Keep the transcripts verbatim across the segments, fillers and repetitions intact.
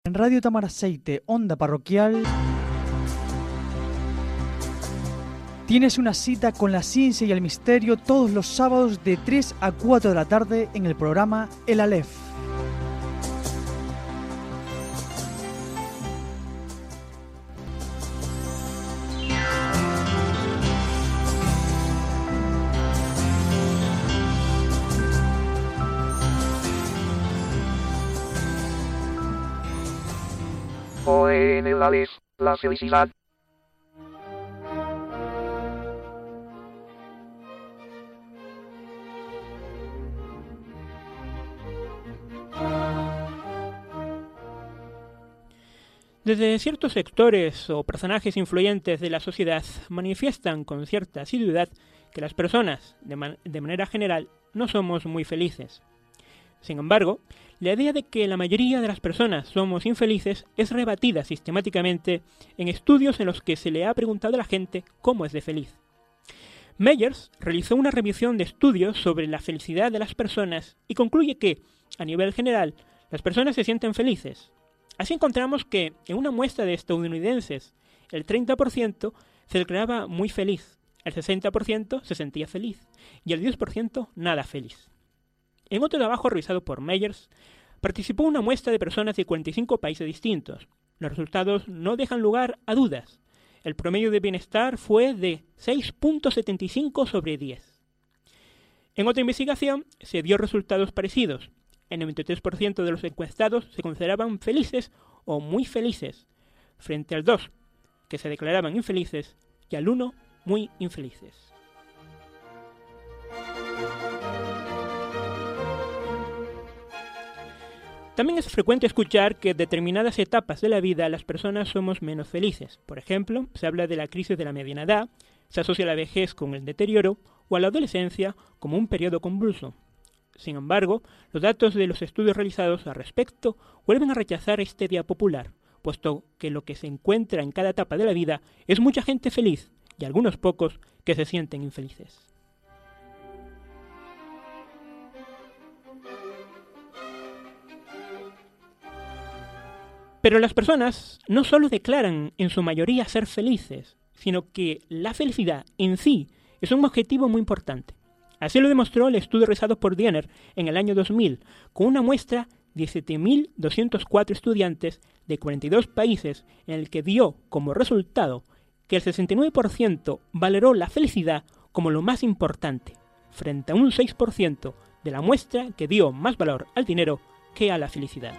En Radio Tamaraceite, Onda Parroquial, tienes una cita con la ciencia y el misterio todos los sábados de tres a cuatro de la tarde en el programa El Aleph. Hoy en el Aleph, la felicidad. Desde ciertos sectores o personajes influyentes de la sociedad manifiestan con cierta asiduidad que las personas, de, man- de manera general, no somos muy felices. Sin embargo, la idea de que la mayoría de las personas somos infelices es rebatida sistemáticamente en estudios en los que se le ha preguntado a la gente cómo es de feliz. Meyers realizó una revisión de estudios sobre la felicidad de las personas y concluye que, a nivel general, las personas se sienten felices. Así encontramos que, en una muestra de estadounidenses, el treinta por ciento se declaraba muy feliz, el sesenta por ciento se sentía feliz y el diez por ciento nada feliz. En otro trabajo realizado por Meyers, participó una muestra de personas de cuarenta y cinco países distintos. Los resultados no dejan lugar a dudas. El promedio de bienestar fue de seis punto setenta y cinco sobre diez. En otra investigación se dio resultados parecidos. El noventa y tres por ciento de los encuestados se consideraban felices o muy felices, frente al dos por ciento que se declaraban infelices y al uno por ciento muy infelices. También es frecuente escuchar que en determinadas etapas de la vida las personas somos menos felices. Por ejemplo, se habla de la crisis de la mediana edad, se asocia la vejez con el deterioro o a la adolescencia como un periodo convulso. Sin embargo, los datos de los estudios realizados al respecto vuelven a rechazar esta idea popular, puesto que lo que se encuentra en cada etapa de la vida es mucha gente feliz y algunos pocos que se sienten infelices. Pero las personas no solo declaran en su mayoría ser felices, sino que la felicidad en sí es un objetivo muy importante. Así lo demostró el estudio realizado por Diener en el año dos mil, con una muestra de diecisiete mil doscientos cuatro estudiantes de cuarenta y dos países, en el que dio como resultado que el sesenta y nueve por ciento valoró la felicidad como lo más importante, frente a un seis por ciento de la muestra que dio más valor al dinero que a la felicidad.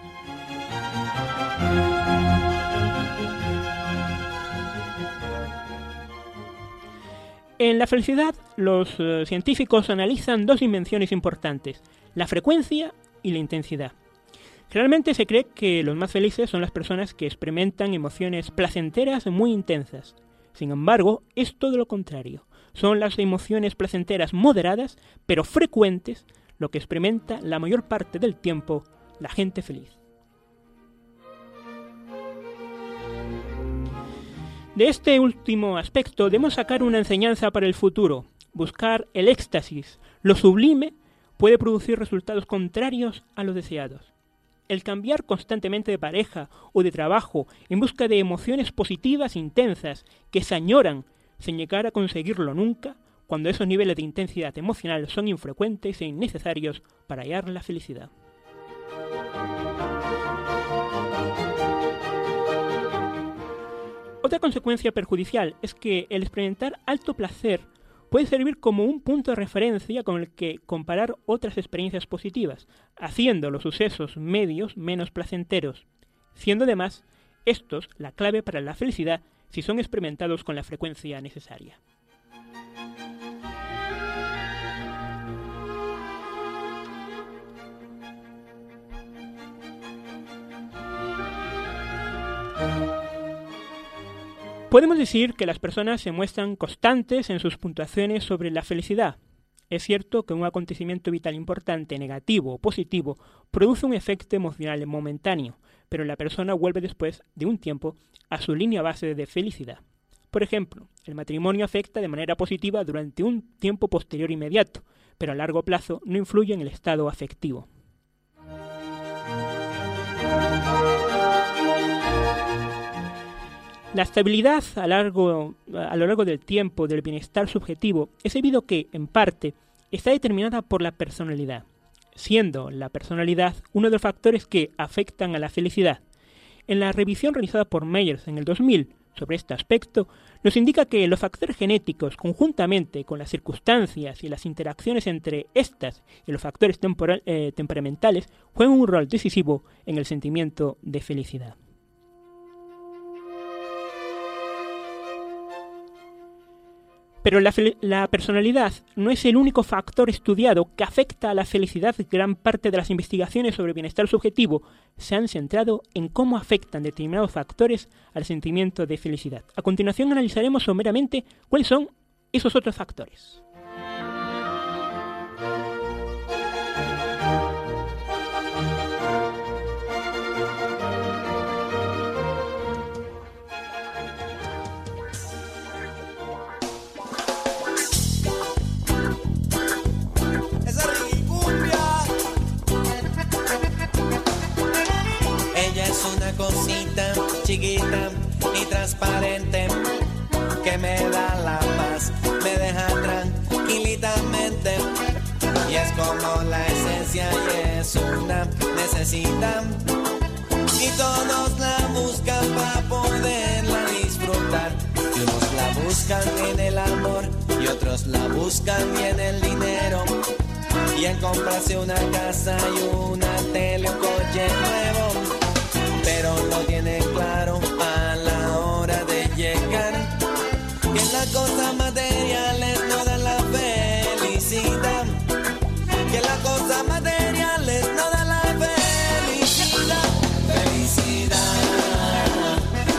En la felicidad, los uh, científicos analizan dos dimensiones importantes, la frecuencia y la intensidad. Generalmente se cree que los más felices son las personas que experimentan emociones placenteras muy intensas. Sin embargo, es todo lo contrario. Son las emociones placenteras moderadas, pero frecuentes, lo que experimenta la mayor parte del tiempo la gente feliz. De este último aspecto debemos sacar una enseñanza para el futuro. Buscar el éxtasis, lo sublime, puede producir resultados contrarios a los deseados. El cambiar constantemente de pareja o de trabajo en busca de emociones positivas intensas que se añoran sin llegar a conseguirlo nunca, cuando esos niveles de intensidad emocional son infrecuentes e innecesarios para hallar la felicidad. Otra consecuencia perjudicial es que el experimentar alto placer puede servir como un punto de referencia con el que comparar otras experiencias positivas, haciendo los sucesos medios menos placenteros, siendo además estos la clave para la felicidad si son experimentados con la frecuencia necesaria. Podemos decir que las personas se muestran constantes en sus puntuaciones sobre la felicidad. Es cierto que un acontecimiento vital importante, negativo o positivo, produce un efecto emocional momentáneo, pero la persona vuelve después de un tiempo a su línea base de felicidad. Por ejemplo, el matrimonio afecta de manera positiva durante un tiempo posterior inmediato, pero a largo plazo no influye en el estado afectivo. La estabilidad a, largo, a lo largo del tiempo del bienestar subjetivo es debido que, en parte, está determinada por la personalidad, siendo la personalidad uno de los factores que afectan a la felicidad. En la revisión realizada por Meyers en el dos mil sobre este aspecto, nos indica que los factores genéticos, conjuntamente con las circunstancias y las interacciones entre estas y los factores temporal, eh, temperamentales, juegan un rol decisivo en el sentimiento de felicidad. Pero la, la personalidad no es el único factor estudiado que afecta a la felicidad. Gran parte de las investigaciones sobre bienestar subjetivo se han centrado en cómo afectan determinados factores al sentimiento de felicidad. A continuación analizaremos someramente cuáles son esos otros factores. Cosita chiquita y transparente que me da la paz, me deja tranquilitamente y es como la esencia y es una necesidad y todos la buscan para poderla disfrutar y unos la buscan en el amor y otros la buscan y en el dinero y en comprarse una casa y una tele, un coche nuevo. Pero no tiene claro a la hora de llegar que las cosas materiales no dan la felicidad, que las cosas materiales no dan la felicidad. Felicidad,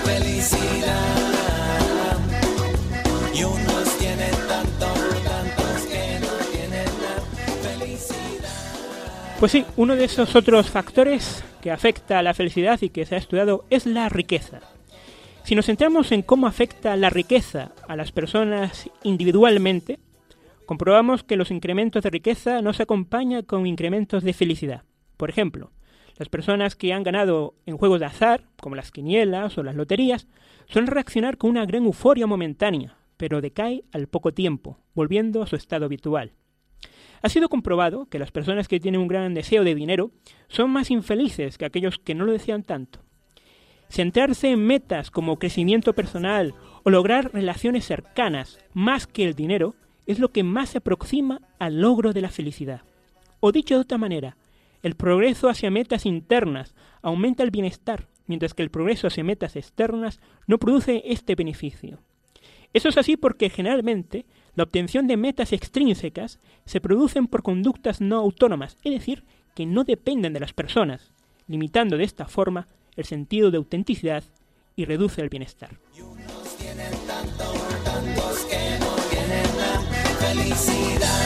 felicidad. Y unos tienen tanto, tantos que no tienen la felicidad. Pues sí, uno de esos otros factores que afecta a la felicidad y que se ha estudiado es la riqueza. Si nos centramos en cómo afecta la riqueza a las personas individualmente, comprobamos que los incrementos de riqueza no se acompañan con incrementos de felicidad. Por ejemplo, las personas que han ganado en juegos de azar, como las quinielas o las loterías, suelen reaccionar con una gran euforia momentánea, pero decae al poco tiempo, volviendo a su estado habitual. Ha sido comprobado que las personas que tienen un gran deseo de dinero son más infelices que aquellos que no lo desean tanto. Centrarse en metas como crecimiento personal o lograr relaciones cercanas más que el dinero es lo que más se aproxima al logro de la felicidad. O dicho de otra manera, el progreso hacia metas internas aumenta el bienestar, mientras que el progreso hacia metas externas no produce este beneficio. Eso es así porque generalmente la obtención de metas extrínsecas se producen por conductas no autónomas, es decir, que no dependen de las personas, limitando de esta forma el sentido de autenticidad y reduce el bienestar. Y unos tienen tanto, tantos que no tienen la felicidad,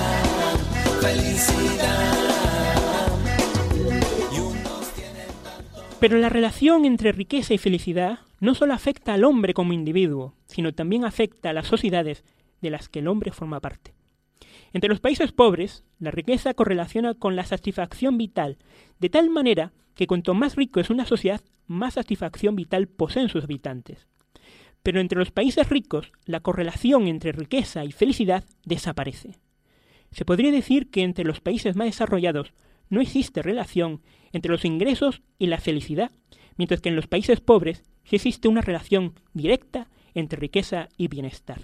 felicidad. Y unos tienen tanto... Pero la relación entre riqueza y felicidad no solo afecta al hombre como individuo, sino también afecta a las sociedades de las que el hombre forma parte. Entre los países pobres, la riqueza correlaciona con la satisfacción vital, de tal manera que cuanto más rico es una sociedad, más satisfacción vital poseen sus habitantes. Pero entre los países ricos, la correlación entre riqueza y felicidad desaparece. Se podría decir que entre los países más desarrollados no existe relación entre los ingresos y la felicidad, mientras que en los países pobres sí existe una relación directa entre riqueza y bienestar.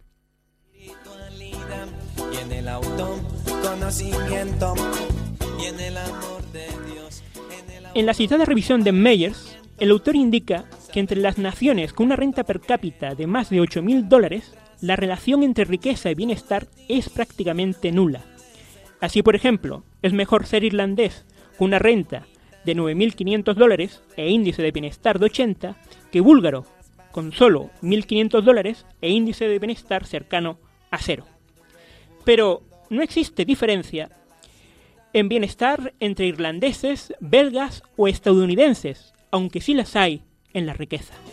Y en el autoconocimiento y en el amor de Dios. En, en la citada revisión de Meyers, el autor indica que entre las naciones con una renta per cápita de más de ocho mil dólares, la relación entre riqueza y bienestar es prácticamente nula. Así, por ejemplo, es mejor ser irlandés con una renta de nueve mil quinientos dólares e índice de bienestar de ochenta que búlgaro con solo mil quinientos dólares e índice de bienestar cercano a cero. Pero no existe diferencia en bienestar entre irlandeses, belgas o estadounidenses, aunque sí las hay en la riqueza.